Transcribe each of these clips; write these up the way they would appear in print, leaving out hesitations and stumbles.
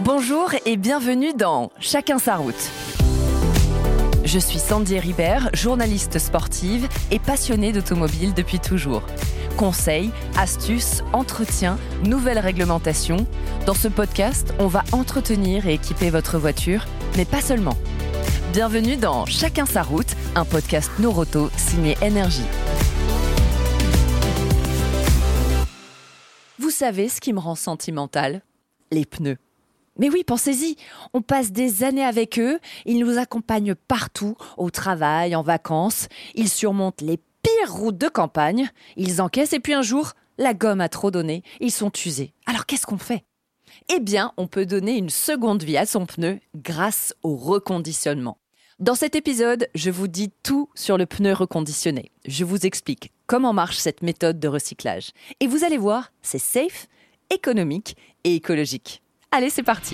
Bonjour et bienvenue dans Chacun sa route. Je suis Sandy Ribert, journaliste sportive et passionnée d'automobile depuis toujours. Conseils, astuces, entretiens, nouvelles réglementations. Dans ce podcast, on va entretenir et équiper votre voiture, mais pas seulement. Bienvenue dans Chacun sa route, un podcast Noroto signé Énergie. Vous savez ce qui me rend sentimentale ? Les pneus. Mais oui, pensez-y, on passe des années avec eux, ils nous accompagnent partout, au travail, en vacances, ils surmontent les pires routes de campagne, ils encaissent et puis un jour, la gomme a trop donné, ils sont usés. Alors qu'est-ce qu'on fait ? Eh bien, on peut donner une seconde vie à son pneu grâce au reconditionnement. Dans cet épisode, je vous dis tout sur le pneu reconditionné. Je vous explique comment marche cette méthode de recyclage. Et vous allez voir, c'est safe, économique et écologique. Allez, c'est parti.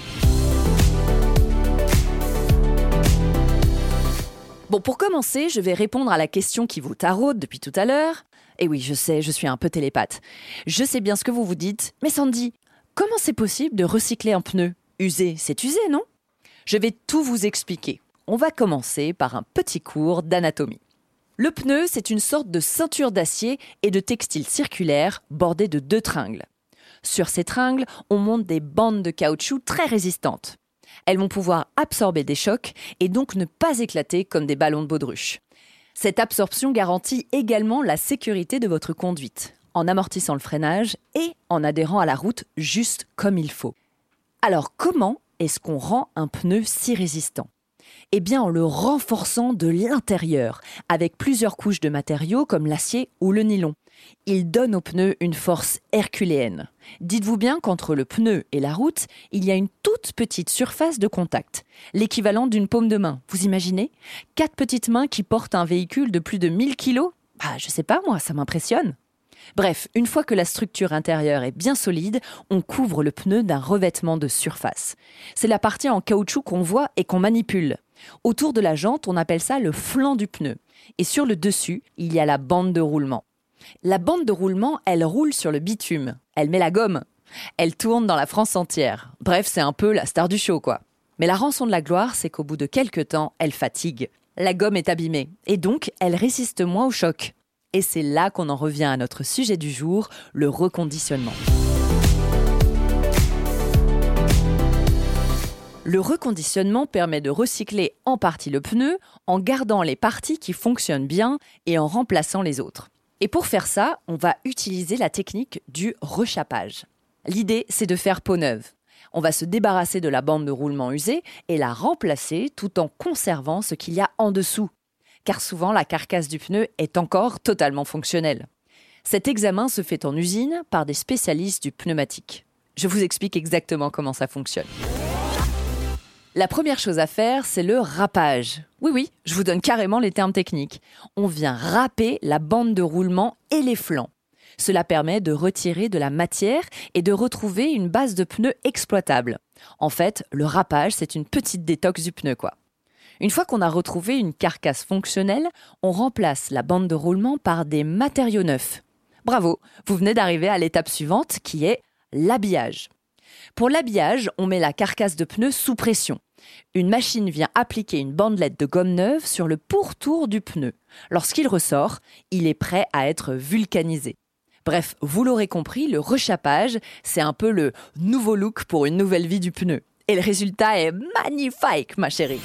Bon, pour commencer, je vais répondre à la question qui vous taraude depuis tout à l'heure. Et oui, je sais, je suis un peu télépathe. Je sais bien ce que vous vous dites. Mais Sandy, comment c'est possible de recycler un pneu ? Usé, c'est usé, non ? Je vais tout vous expliquer. On va commencer par un petit cours d'anatomie. Le pneu, c'est une sorte de ceinture d'acier et de textile circulaire bordée de 2 tringles. Sur ces tringles, on monte des bandes de caoutchouc très résistantes. Elles vont pouvoir absorber des chocs et donc ne pas éclater comme des ballons de baudruche. Cette absorption garantit également la sécurité de votre conduite, en amortissant le freinage et en adhérant à la route juste comme il faut. Alors comment est-ce qu'on rend un pneu si résistant ? Eh bien en le renforçant de l'intérieur, avec plusieurs couches de matériaux comme l'acier ou le nylon. Il donne au pneu une force herculéenne. Dites-vous bien qu'entre le pneu et la route, il y a une toute petite surface de contact, l'équivalent d'une paume de main. Vous imaginez ? 4 petites mains qui portent un véhicule de plus de 1000 kilos ? Je sais pas moi, ça m'impressionne. Bref, une fois que la structure intérieure est bien solide, on couvre le pneu d'un revêtement de surface. C'est la partie en caoutchouc qu'on voit et qu'on manipule. Autour de la jante, on appelle ça le flanc du pneu. Et sur le dessus, il y a la bande de roulement. La bande de roulement, elle roule sur le bitume. Elle met la gomme. Elle tourne dans la France entière. Bref, c'est un peu la star du show, quoi. Mais la rançon de la gloire, c'est qu'au bout de quelques temps, elle fatigue. La gomme est abîmée. Et donc, elle résiste moins au choc. Et c'est là qu'on en revient à notre sujet du jour, le reconditionnement. Le reconditionnement permet de recycler en partie le pneu en gardant les parties qui fonctionnent bien et en remplaçant les autres. Et pour faire ça, on va utiliser la technique du rechapage. L'idée, c'est de faire peau neuve. On va se débarrasser de la bande de roulement usée et la remplacer tout en conservant ce qu'il y a en dessous. Car souvent, la carcasse du pneu est encore totalement fonctionnelle. Cet examen se fait en usine par des spécialistes du pneumatique. Je vous explique exactement comment ça fonctionne. La première chose à faire, c'est le râpage. Oui, je vous donne carrément les termes techniques. On vient râper la bande de roulement et les flancs. Cela permet de retirer de la matière et de retrouver une base de pneu exploitable. En fait, le râpage, c'est une petite détox du pneu, quoi. Une fois qu'on a retrouvé une carcasse fonctionnelle, on remplace la bande de roulement par des matériaux neufs. Bravo, vous venez d'arriver à l'étape suivante qui est l'habillage. Pour l'habillage, on met la carcasse de pneu sous pression. Une machine vient appliquer une bandelette de gomme neuve sur le pourtour du pneu. Lorsqu'il ressort, il est prêt à être vulcanisé. Bref, vous l'aurez compris, le rechapage, c'est un peu le nouveau look pour une nouvelle vie du pneu. Et le résultat est magnifique, ma chérie.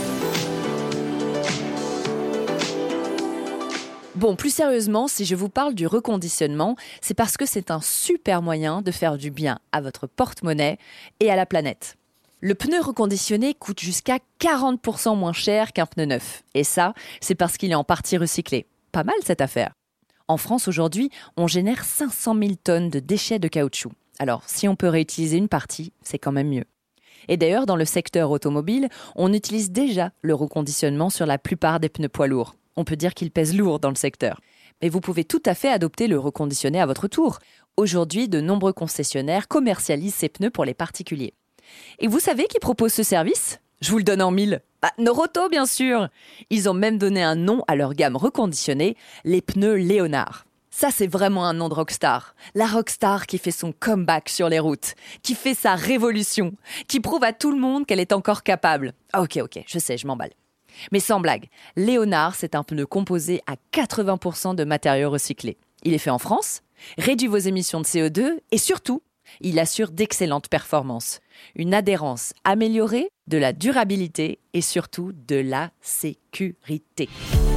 Bon, plus sérieusement, si je vous parle du reconditionnement, c'est parce que c'est un super moyen de faire du bien à votre porte-monnaie et à la planète. Le pneu reconditionné coûte jusqu'à 40% moins cher qu'un pneu neuf. Et ça, c'est parce qu'il est en partie recyclé. Pas mal cette affaire. En France, aujourd'hui, on génère 500 000 tonnes de déchets de caoutchouc. Alors, si on peut réutiliser une partie, c'est quand même mieux. Et d'ailleurs, dans le secteur automobile, on utilise déjà le reconditionnement sur la plupart des pneus poids lourds. On peut dire qu'il pèse lourd dans le secteur. Mais vous pouvez tout à fait adopter le reconditionné à votre tour. Aujourd'hui, de nombreux concessionnaires commercialisent ces pneus pour les particuliers. Et vous savez qui propose ce service ? Je vous le donne en 1000. Noroto, bien sûr. Ils ont même donné un nom à leur gamme reconditionnée, les pneus Léonard. Ça, c'est vraiment un nom de rockstar. La rockstar qui fait son comeback sur les routes, qui fait sa révolution, qui prouve à tout le monde qu'elle est encore capable. Ok, je sais, je m'emballe. Mais sans blague, Léonard, c'est un pneu composé à 80% de matériaux recyclés. Il est fait en France, réduit vos émissions de CO2 et surtout, il assure d'excellentes performances. Une adhérence améliorée, de la durabilité et surtout de la sécurité.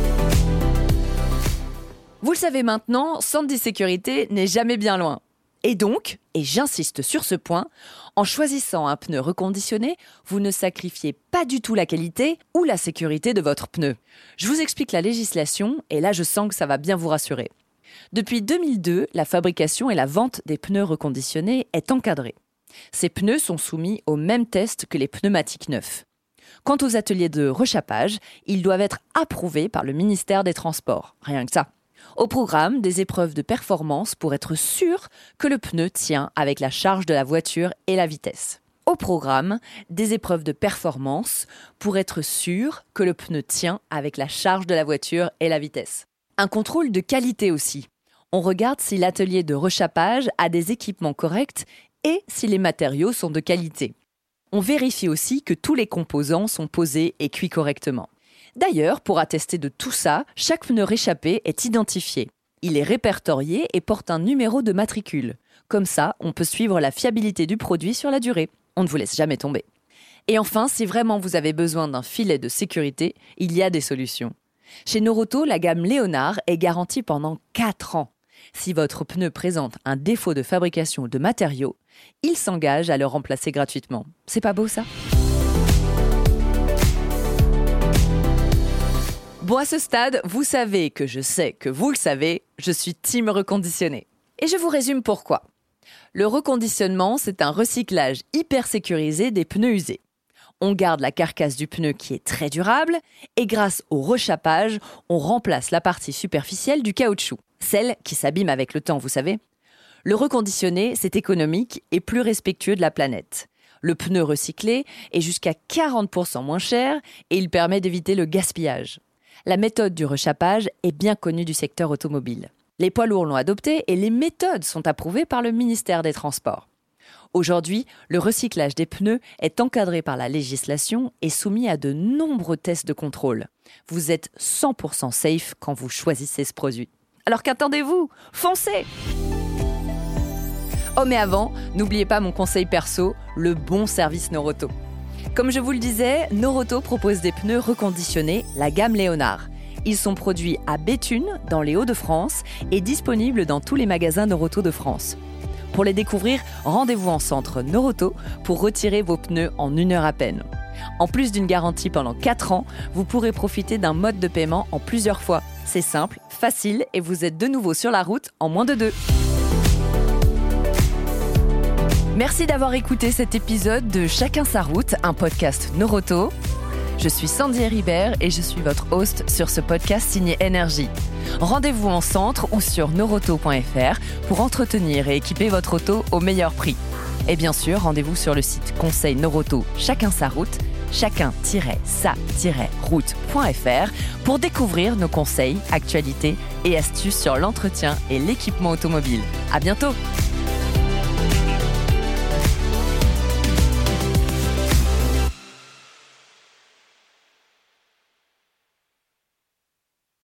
Vous le savez maintenant, Sandy Sécurité n'est jamais bien loin. Et donc, et j'insiste sur ce point, en choisissant un pneu reconditionné, vous ne sacrifiez pas du tout la qualité ou la sécurité de votre pneu. Je vous explique la législation et là je sens que ça va bien vous rassurer. Depuis 2002, la fabrication et la vente des pneus reconditionnés est encadrée. Ces pneus sont soumis aux mêmes tests que les pneumatiques neufs. Quant aux ateliers de rechapage, ils doivent être approuvés par le ministère des Transports. Rien que ça. Au programme, des épreuves de performance pour être sûr que le pneu tient avec la charge de la voiture et la vitesse. Au programme, des épreuves de performance pour être sûr que le pneu tient avec la charge de la voiture et la vitesse. Un contrôle de qualité aussi. On regarde si l'atelier de rechapage a des équipements corrects et si les matériaux sont de qualité. On vérifie aussi que tous les composants sont posés et cuits correctement. D'ailleurs, pour attester de tout ça, chaque pneu réchappé est identifié. Il est répertorié et porte un numéro de matricule. Comme ça, on peut suivre la fiabilité du produit sur la durée. On ne vous laisse jamais tomber. Et enfin, si vraiment vous avez besoin d'un filet de sécurité, il y a des solutions. Chez Noroto, la gamme Léonard est garantie pendant 4 ans. Si votre pneu présente un défaut de fabrication ou de matériaux, il s'engage à le remplacer gratuitement. C'est pas beau ça ? Bon, à ce stade, vous savez que je sais que vous le savez, je suis team reconditionné. Et je vous résume pourquoi. Le reconditionnement, c'est un recyclage hyper sécurisé des pneus usés. On garde la carcasse du pneu qui est très durable et grâce au rechapage, on remplace la partie superficielle du caoutchouc, celle qui s'abîme avec le temps, vous savez. Le reconditionné, c'est économique et plus respectueux de la planète. Le pneu recyclé est jusqu'à 40% moins cher et il permet d'éviter le gaspillage. La méthode du rechapage est bien connue du secteur automobile. Les poids lourds l'ont adoptée et les méthodes sont approuvées par le ministère des Transports. Aujourd'hui, le recyclage des pneus est encadré par la législation et soumis à de nombreux tests de contrôle. Vous êtes 100% safe quand vous choisissez ce produit. Alors qu'attendez-vous ? Foncez ! Oh mais avant, n'oubliez pas mon conseil perso, le bon service Noroto. Comme je vous le disais, Noroto propose des pneus reconditionnés, la gamme Léonard. Ils sont produits à Béthune, dans les Hauts-de-France, et disponibles dans tous les magasins Noroto de France. Pour les découvrir, rendez-vous en centre Noroto pour retirer vos pneus en 1 heure à peine. En plus d'une garantie pendant 4 ans, vous pourrez profiter d'un mode de paiement en plusieurs fois. C'est simple, facile et vous êtes de nouveau sur la route en moins de 2. Merci d'avoir écouté cet épisode de Chacun sa route, un podcast Noroto. Je suis Sandy Ribert et je suis votre host sur ce podcast signé Énergie. Rendez-vous en centre ou sur noroto.fr pour entretenir et équiper votre auto au meilleur prix. Et bien sûr, rendez-vous sur le site Conseil Noroto Chacun sa route, chacun-sa-route.fr pour découvrir nos conseils, actualités et astuces sur l'entretien et l'équipement automobile. À bientôt!